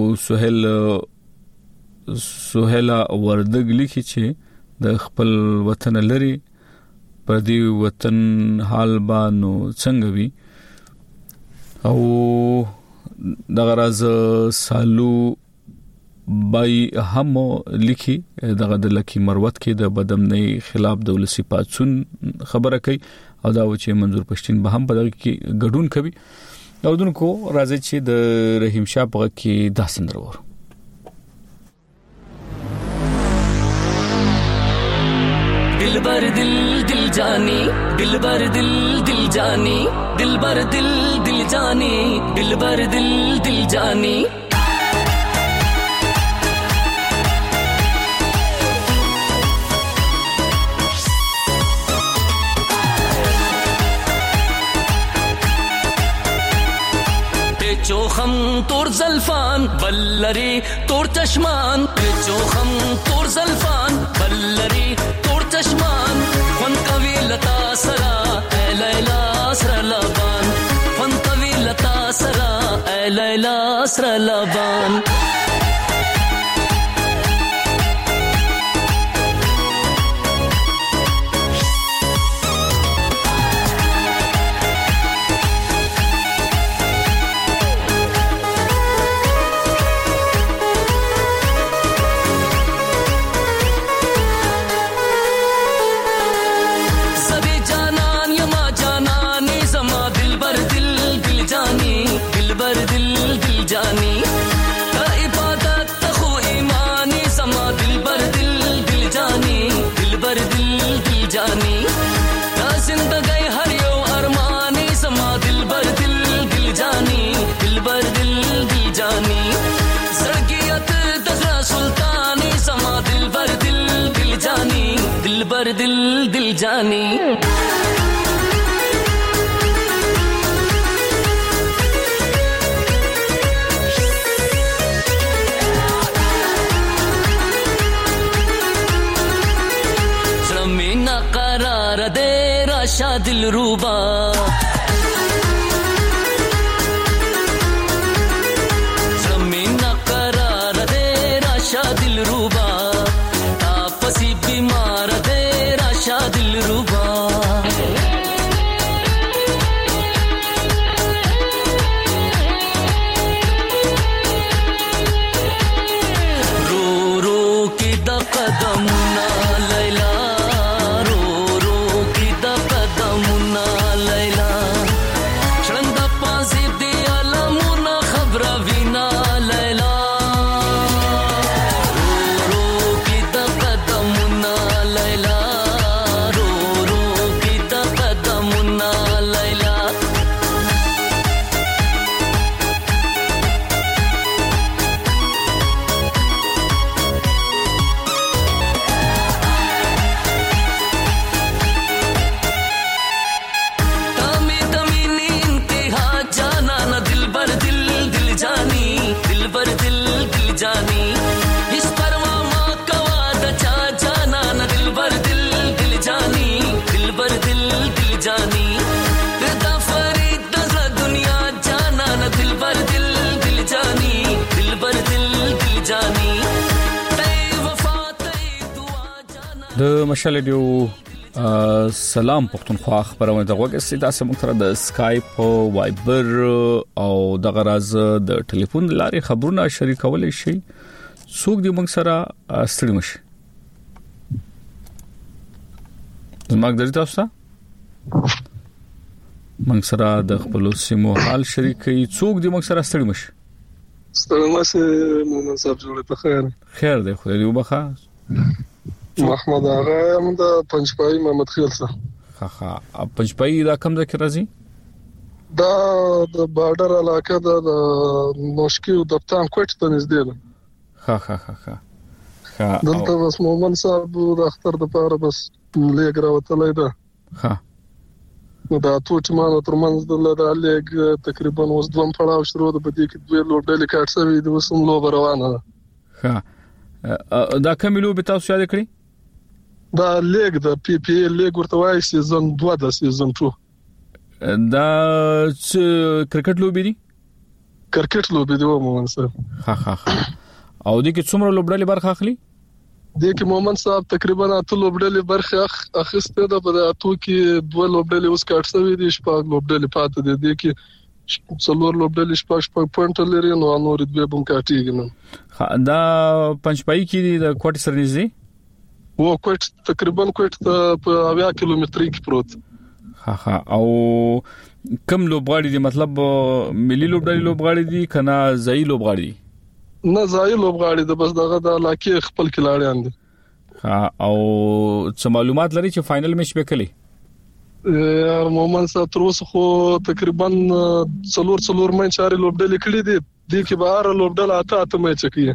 A: سهیل وردګ لیکي چې د خپل وطن لري پر دې وطن حال باندې څنګه وي او دغه راز سالو بای هم لیکي دغه د لکی مروت کې د بدامنۍ خلاف د ولسی پاتسون خبره کوي او دا و چې منظور پښتين به هم په دغه کې ګډون کوي او دونکو راځي چې د رحیم شاه په کې داسندر ور
K: दिलबर दिल दिल जानी दिलबर दिल दिल जानी दिलबर दिल दिल जानी दिलबर दिल दिल जानी चोखम तोर जल्फान बल्लरी तोर चश्मान चोखम तोर जल्फान बल्लरी तोर चश्मान फन कवि लता सरा ए लैला सरा लबान फन कवि लता सरा ए लैला सरा लबान दिल जानी भर दिल दिल जानी जमीना करार दे राशा दिल रूबा
A: د مشال ریډیو سلام پښتونخوا خبرونه د وګړي سیده سمتره د اسکایپ وایبر او د غراز د ټلیفون لارې خبرونه شریکول شي څوک دی موږ سره ستړي مشي زموږ درې تاسو موږ سره د خپل سیمو حال شریکي څوک دی موږ سره ستړي مشي
N: ستړي مشه مومن صاحب جوړه په خیر
A: دی خو دې وبخا
N: محمد آغا هم د پنځپای محمد خیل سره
A: ها پنځپای دا کوم ځای راځي
N: دا د بارډر علاقه د نوشکی او د پټان کوټ ته نږدې ده ها دلته بس مومن صاحب د اختر د پاره بس لیګ راوتلای ده
A: ها
N: نو دا ټوټ مانو ترمنځ د لیګ تقریبا اوس دوم پړاو شروع ده په دې کې دوه لوبډلې کاټ سوي د وسم لوب روانه
A: ده ها دا کوم لوب تاسو یاد کړی
N: دا لیګ د پی پی ال لیګ ورته وایي سیزن 2 د سیزن 2
A: دا کرکټ لوبي دي
N: کرکټ لوبي دی مومن صاحب
A: ها او دې کې څومره لوبډلې برخه اخلي
N: دې کې مومن صاحب تقریبا اته لوبډلې برخه اخیسته ده په اته کې دوه لوبډلې اوس کاټ سوي دي شپږ لوبډلې پاتې دي دې کې څلور لوبډلې شپږ پوینټ لري نو نور دوه بم کاټیږي
A: نو دا پنځپای کې د کوټ سره نږدې
N: و کوټ تقریبا کوټ په 80 کیلومتر کې پروت
A: ها او کم لوبغاړي دي مطلب ملي لوبغاړي دي کنه ځای لوبغاړي دي
N: نه ځای لوبغاړي دي بس دغه د علاقې خپل کلاړیان دي
A: ها او څه معلومات لري چې فائنل میچ وکړي
N: مومن صاحب تر اوسه خو تقریبا څلور منچاري لوبډلې کړې دي د کې بهر لوبډل اته میچ کوي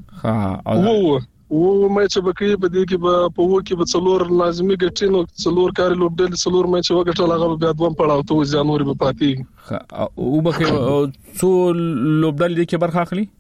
A: ها
N: او میچ بکې په دې کې په وو کې به څلور لازمي ګټینو څلور کار لوبډل څلور میچ وګټل هغه بیا دوم پړاو ته ځانوري به پاتې
A: او بکې څو لوبډل دي کې برخه اخلي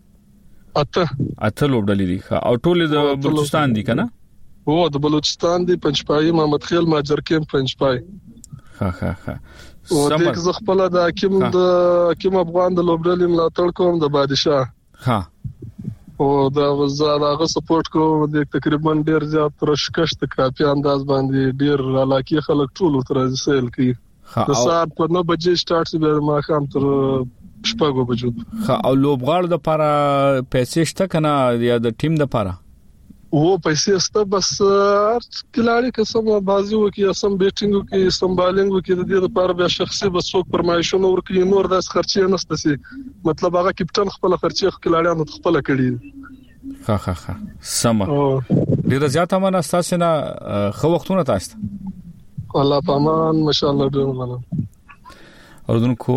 A: اته لوبډل دي او ټول د بلوچستان دي کنه
N: او د بلوچستان دي پنځپای محمد خیل ماجرکیم پنځپای
A: ها
N: او دغه ز خپل د حکیم افغان د لوبډل ملاتړ کوم د بادشاه
A: ها
N: او دا وزارغه سپورټ کوم د تقریبا ډیر زیات رشکش ته کافي انداز باندې ډیر علاقې خلک ټول تر ځل کوي د ساعت په 9 بجې سٹارټ شي به ما خام تر شپږ بجو
A: او لوبغاړو د لپاره پیسې شته کنه یا د ټیم د لپاره
N: او پیسې شته بس کلاړي قسم بازي وکي سم بیټینګ وکي سم بالینګ وکي د دې لپاره به شخصي بس څوک پرمایشونه ورکړي نور د خرچې نشته سي مطلب هغه کپټن خپل خرچې کلاړیانو خپل کړي
A: ها سم ډیر زیاته منه تاسو نه خو وختونه تاسو
N: الله پامان ماشاءالله ډیر مننه
A: اردوونکو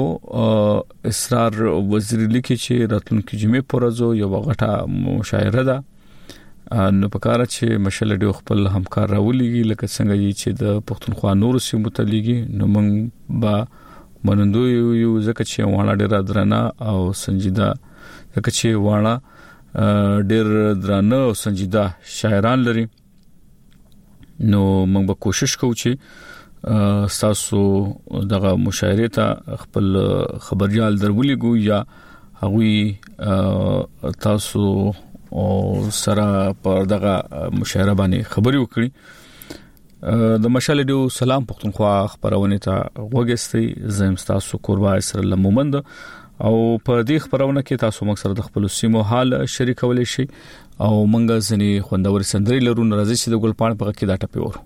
A: اسرار وزیر لیکي چې راتلونکي جمعې پورزو یو غټه مشاعره ده نو پکاره چې مشال ډیو خپل همکار راولېږي لکه څنګه چې د پښتونخوا نور سیمو ته لېږي نو موږ با منندو یو ځکه چې واړه ډېر درنه او سنجیده ځکه چې واړه ډېر درنه او سنجیده شاعران لري نو موږ به کوشش کوو چې تاسو دغه مشاعره ته خپل خبريال درولېګو یا هغوی تاسو او سره پر دغه مشاعره باندې خبري وکړي د مشال ډیو سلام پښتونخوا خبرونه ته وګستي زم تاسو قربا اسر لمومند او په دې خبرونه کې تاسو موږ سره د خپل سیمو حال شریکول شي او موږ ځنی خوندور سندري لرو ناراضي چې د ګلپان په کې دا ټپي ورو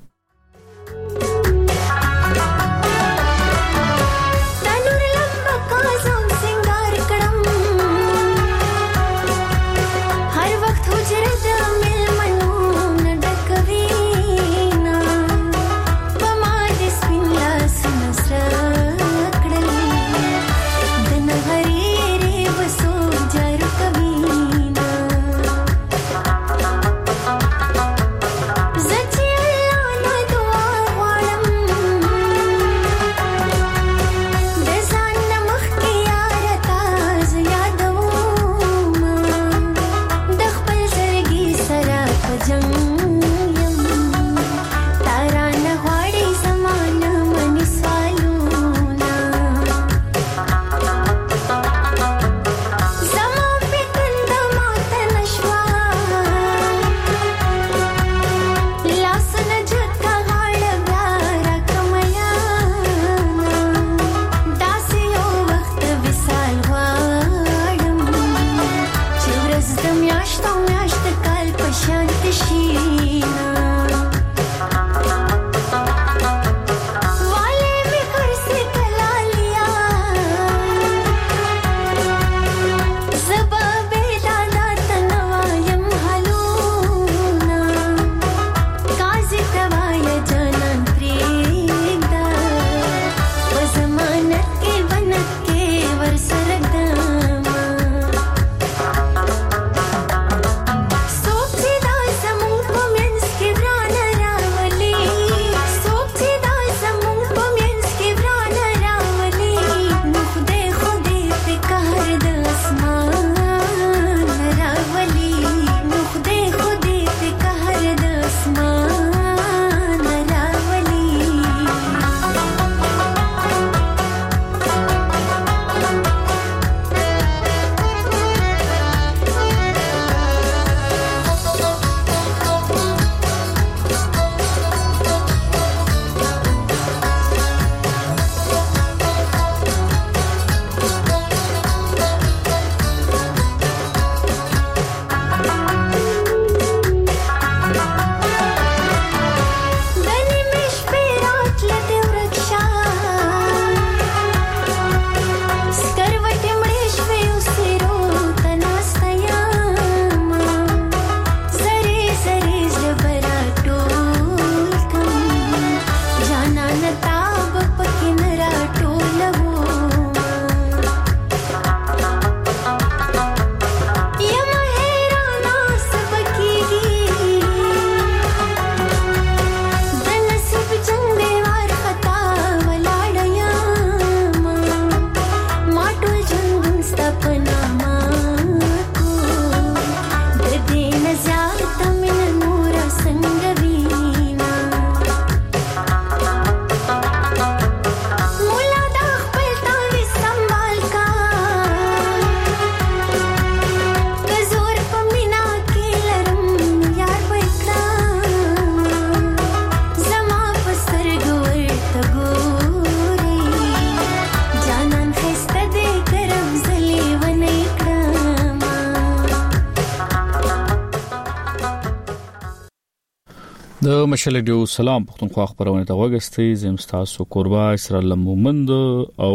A: د مشال ډیو سلام پښتونخوا خبرونه ته وګستي زم تاسو قربا اسرائیل مومند او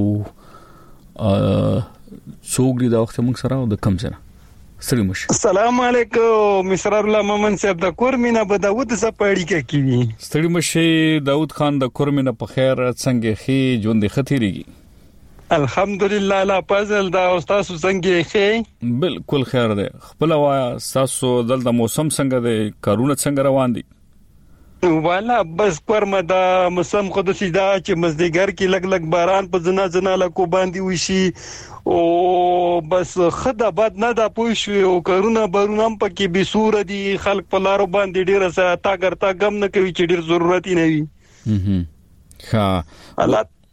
A: څوګری دا وخت موږ سره د کم سره سلام
M: السلام علیکم مصر الله مومن صاحب د کورمینا په داوود سپاړی کې کیوي
A: ستړي مشه داوود خان د کورمینا په خیر څنګه خي ژوند ختیریږي
M: الحمدلله لا فضل دا استاد څنګه ښه
A: بالکل خیر دی. خپل وایا تاسو دلته موسم څنګه دی، کارونه څنګه روان دي؟
M: والا بس پرمه دا موسم خود سیدا چې مزدګر کې لګ لګ باران په زنا لکو باندې وشي او بس خدا بد نه دا پوښي او کارونه برونم پکې به سور دي، خلک په لارو باندې ډیره ساته ګرتا غم نه کوي چې ډیر ضرورت نه وي.
A: ها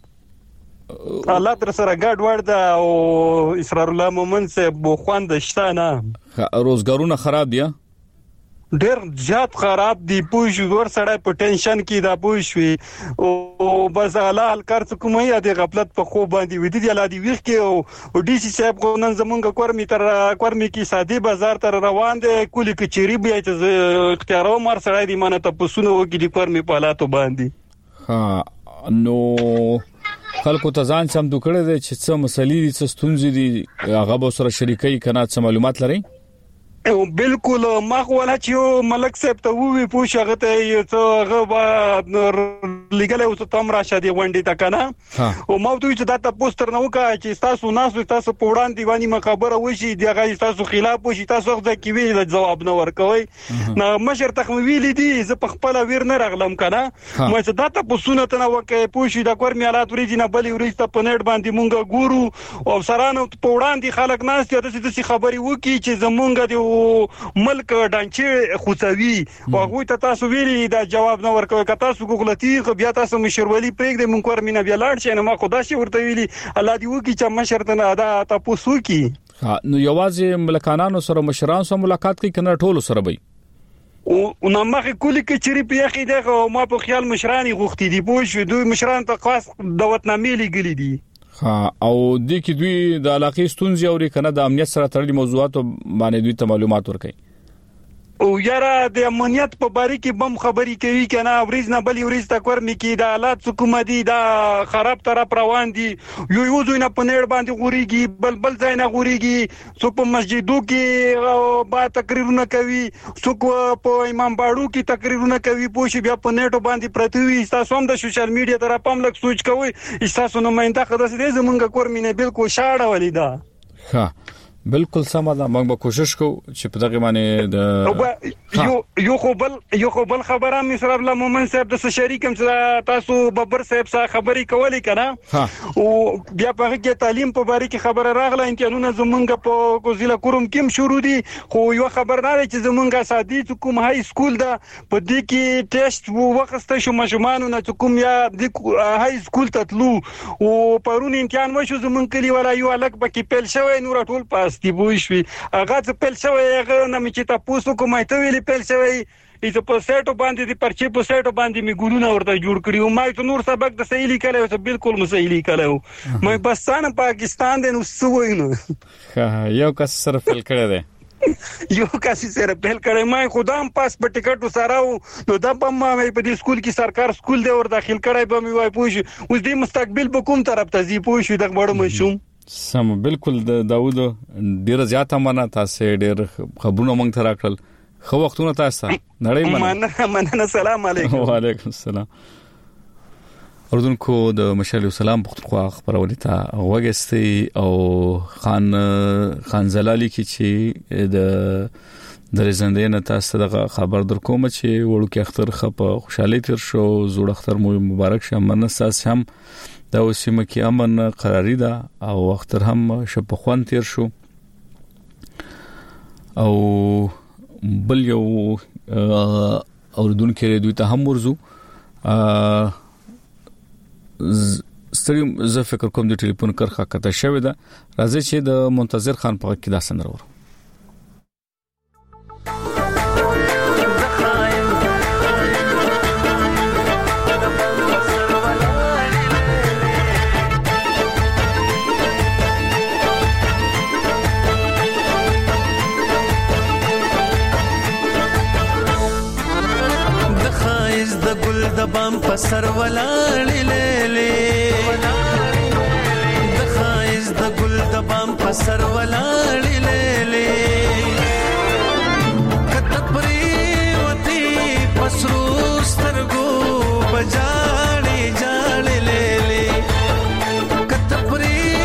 M: الله تر سره ګډ ورده او اسرار الله مومن صاحب بو خوند شته نه.
A: روزګارونه خراب دي،
M: ډیر زیات خراب دي، پوښ ور سړی په ټینشن کې دا پوښوي او بس حلال کار څه کومه د غفلت په خو باندې ودی دی لا دی ویخ کې او ډي سي صاحب کو نن زمونږ کورمي کې سادي بازار تر روان دي کولی کچيري بیا ته اختیارو مر سړی دی مانه ته پسونه وګي دی کورمي په حالاتو باندې.
A: ها نو خلکو ته ځان سم دوکړه دي چې څه مسلې دي، څه ستونزې دي، هغه به سره شریکي کنه، څه معلومات لري؟
M: او بالکل ما خو ولا چې ملک صاحب ته وی پوښغه ته یو څه غو لګل او تم راشه دی وندې تا کنه او ما دوی چې دا تاسو تر نو کا چې تاسو ناسو تاسو په وړاندې دیوانی مخابره وشي دی غي تاسو خلاف وشي تاسو ځکه کی ویل جواب نه ورکوي نه مشر تخویل دي ز په خپل ویر نه رغلم کنه ما چې دا تاسو نه تنه وکه پوښي د کور میالات ورې نه بلی ورې ته پنيټ باندې مونږ ګورو او سرانو په وړاندې خلک ناس ته د خبري وکي چې زمونږ دی ملک ډانچې خوڅوي او هغه ته تاسو ویلي دا جواب نه ورکوي که تاسو غلطي خو بیا تاسو مشرولي پرېږدئ مونږ کور مینه بیا لاړ شي نو ما خدا شي ورته ویلي الله دې وکړي چې مشر ته نه دا تاسو کی
A: نو یوازې ملکانانو سره مشرانو سره ملاقات کوي کنه ټول سره وي
M: او نامخه کولی کچري په یخي دغه ما په خیال مشرانی غوښتي دي پوه شو دوی مشران ته خاص دعوتنامې لګلې دي
A: او د کی دوی د علاقې ستونزې او کنه د امنیت سره تړلي موضوعات باندې دوی ته معلومات ورکړي
M: او یاره د امنیت په باره کې بم خبري کوي کنه ورځ نه بلی ورځ تا کور مې کې د حالات حکومت دي دا خراب طرف روان دي یو ځوینه په نړ باندې غوريږي بل ځای نه غوريږي څوک په مسجدو کې با تقریرونه کوي څوک په امام باړو کې تقریرونه کوي پوښي بیا په نړ باندې پرتوي تاسو هم د سوشل میډیا طرف هم لک سوچ کوي تاسو نو مینده خدای دې زمونږ کور مې نه بالکل شاړه ولیدا
A: ها بالکل سم ده موږ به کوشش کوو چې په دغه باندې
M: یو خو بل خبره مې سره الله مومن صاحب د شریکم چې تاسو ببر صاحب سره خبري کولې کنه او بیا په کې تعلیم په باره کې خبره راغله امتحانونه زمونږ په ګوزیلا کوم کې شروع دي خو یو خبر نه چې زمونږ سادي کوم های سکول ده په دې کې ټیسټ وخت شو مجموعانو نه کوم یا د های سکول ته تلو او پرون امتحان وشو زمونږ کلی ولا یو الګ پکې پیل شوی نور ټول پاس دی بوښوي هغه څه پیل شوی هغه نه مې چې تاسو کومه ته ویلي پیل شوی ایته په سیټو باندې دی پرچې په سیټو باندې می ګورونه ورته جوړ کړی او ما ته نور سبق د صحیح لیکلو ته بالکل مصحیح لیکلو مې بس څنګه پاکستان د نو سوینو
A: یو کس سره فل کړی دی
M: یو کس سره فل کړی ما خدام پاس په ټیکټ سره نو دا په ما په دې سکول کې سرکار سکول دی ور داخل کړی به مې وای پوښ اوس دې مستقبل به کوم طرف ته زی پوښ د غوړم شوم
A: سم بالکل د داوود ډیر زیاته مننه تاسو ډیر خبرونه مونږ ته راکړل خو وختونه تاسو نړۍ
M: مننه سلام علیکم
A: وعلیکم السلام اردوونکو د مشال سلام پختخوا خبرونه ته وګستي او خان زلالي کی چې د رزندې تاسو د خبر در کوم چې وړو کې اختر خپ خوشحالي تر شو زوړ اختر مو مبارک شه مننه ساس هم دا وسیمه کې امن قراری ده او اختر هم شپخوان تیر شو او بل یو اوردون کې دوی ته هم ورزو ستریم زه فکر کوم د ټلیفون کرخه کته شوې ده راځي چې د منتظر خان په کې دا سندره
O: د بام پسر ولاړې لېلې د خایز د ګل د بام پسر ولاړې لېلې کته پرې وتی پسرو سترګو بجاړې جاړې لېلې کته پرې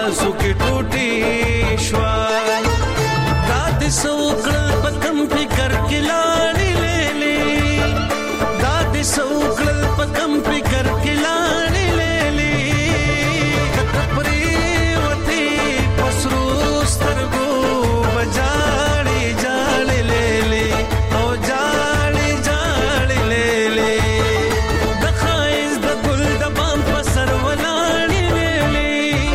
O: لاسو کې ټوټي شوا داد سوکړ پکم فکر کې لاړې لېلې داد سوکړ پکم فکر کې لاړې لېلې کتپري وتی پسرو سترګو بجاړې جاړې لېلې او جاړې جاړې لېلې د خایز د ګل د بام په سر ولاړې لېلې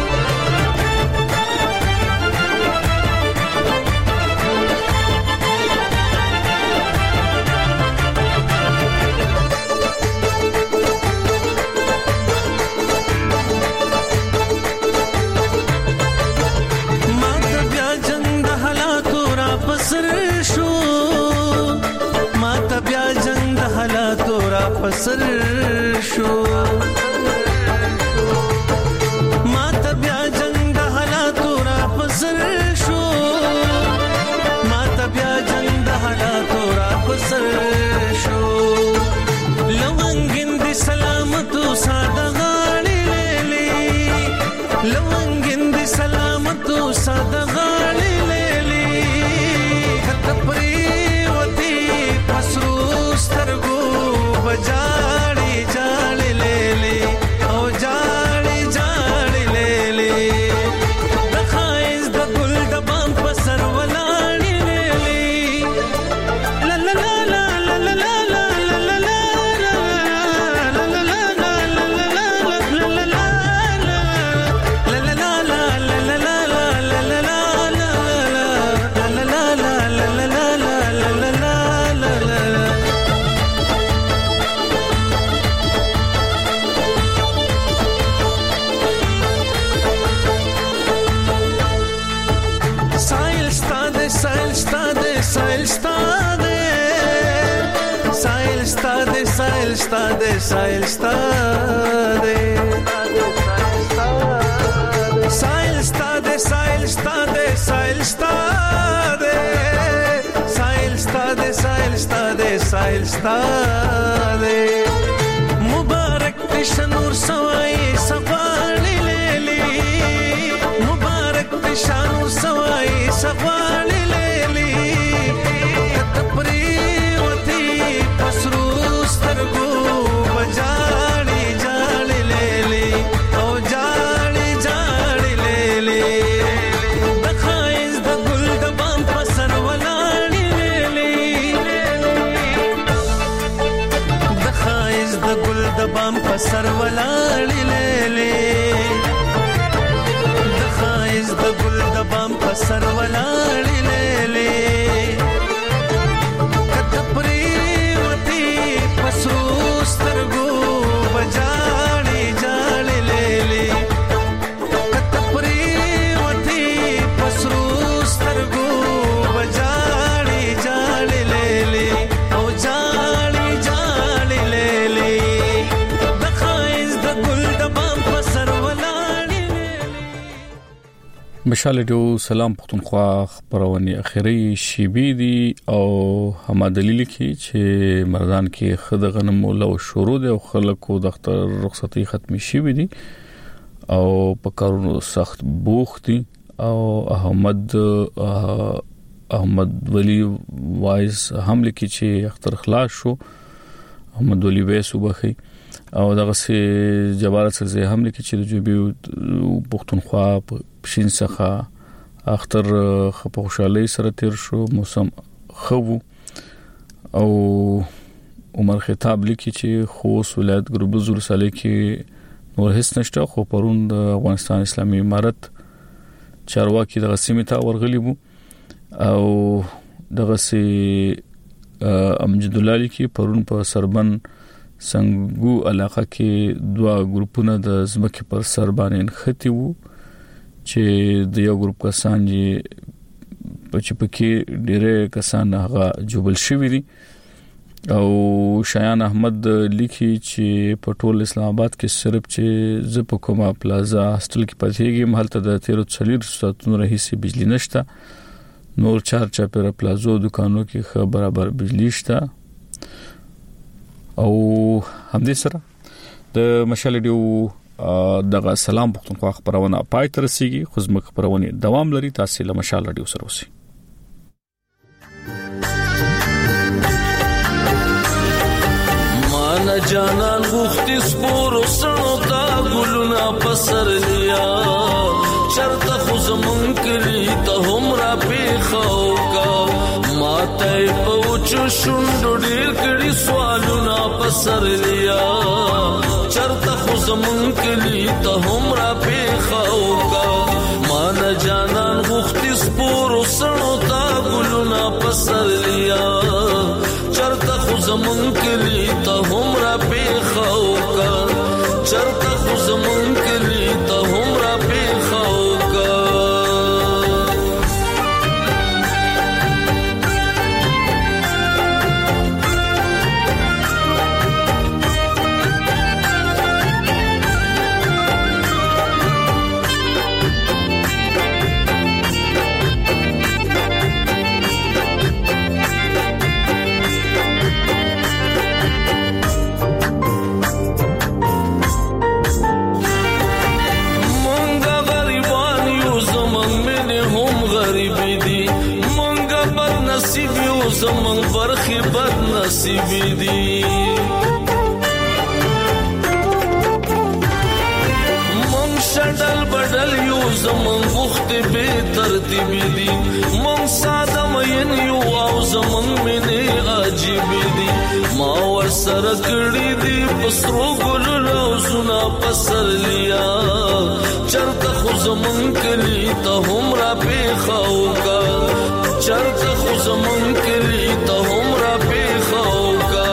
O: پسر شو ماته بیا جنگ د حالاتو را پسر شو ماته بیا جنگ د حالاتو را پسر شو لونګین دي سلامتو ساده غاړي لېلې لونګین دي سلامتو ساده غاړي لېلې کتپري وتی پسرو سترګو بجاړې جاړې لېلې او جاړې جاړې لېلې د خایز د ګل د بام په سر ولاړې لېلې لا لا لا لا لا لا لا لا لا لا Sail stade sail stade sail stade sail stade sail stade sail stade sail stade mubarak pishanur sawai safali leli mubarak pishanur sawai safali leli katapri wati pasru stargu جاړې جاړې لېلې او جاړې جاړې لېلې د خایز د ګل د بام په سر ولاړې لېلې د خایز د ګل د بام په سر ولاړې لېلې د خایز د ګل د بام په سر ولاړې لېلې کتپري وتی پسرو سترګو بجاړې جاړې لېلې کتپري وتی پسرو سترګو بجاړې جاړې لېلې او جاړې جاړې لېلې د خایز د ګل د بام په سر ولاړې
A: مشال ډیو سلام پختونخوا خبرونه اخیری شیبی دی او هم دلیل کی چې مردان کې خد غنم مولا او شروع دی او خلکو د اختر رخصتي ختمي شي دي او په کارونو سخت بوخت دي او احمد ولی وایس هم لیکي چې اختر خلاص شو احمد ولی وایس وبخي او دغه سي جبارت سره هم لیکي چې د جوبي پختونخوا پښین څخه اختر خپه خوشاله سره تیر شو موسم خو او عمر خطاب لیکي چې خوست ولایت ګروب زور ساله کې نور هیڅ نشته خو پرون د افغانستان اسلامي امارت چارواکي د غسیمه تا ورغلی وو او دغه سي امجد الله لیکي پرون په سربن سنگو علاقه کې دوا ګروپونه د زمکه پر سر باندې ختی وو چې د یو ګروپ کسان چې پکې ډېر کسان هغه جوبل شوی دي او شایان احمد لیکي چې په ټول اسلام آباد کې صرف چې زپکوما پلازا هاستل کې پاتېږي محل ته د 13 ساعتونو رئیسي بجلی نشته نور چار چاپیره پلازو دکانو کې برابر بجلی شته او همدې سره د مشال ډیو دغه سلام پښتونخوا خبرونه پای تر رسیدي خو زموږ خبرونه دوام لري تاسو له مشال رادیو سره اوسئ
K: مان جانان غوختي سپور وسنو تا ګلونا پسر لیا چرته خو زمون کلی ته هم را پیخاو کا ماته پوچو شوندو ډیر کړي سوالونه پسر لیا چرته خو زمون کلی ته هم را پیخاو کا مان جانان غوختي سپور وسنو تا ګلونا پسر لیا چرته خو زمون کلی ته هم را پیخاو کا چرته خو زمون کلی ته هم را پیخاو کا زمون برخي بد نصیب دي مون شډل بدل یو زمون وخت به ترتیب دي مون ساده مین یو او زمون منه عجیب دي ما ور سره کړی دي پسرو ګل لو سنا پسر لیا چرته خو زمون کلی ته هم را پیخاو کا چرته خو زمون کلی ته هم را پیخاو کا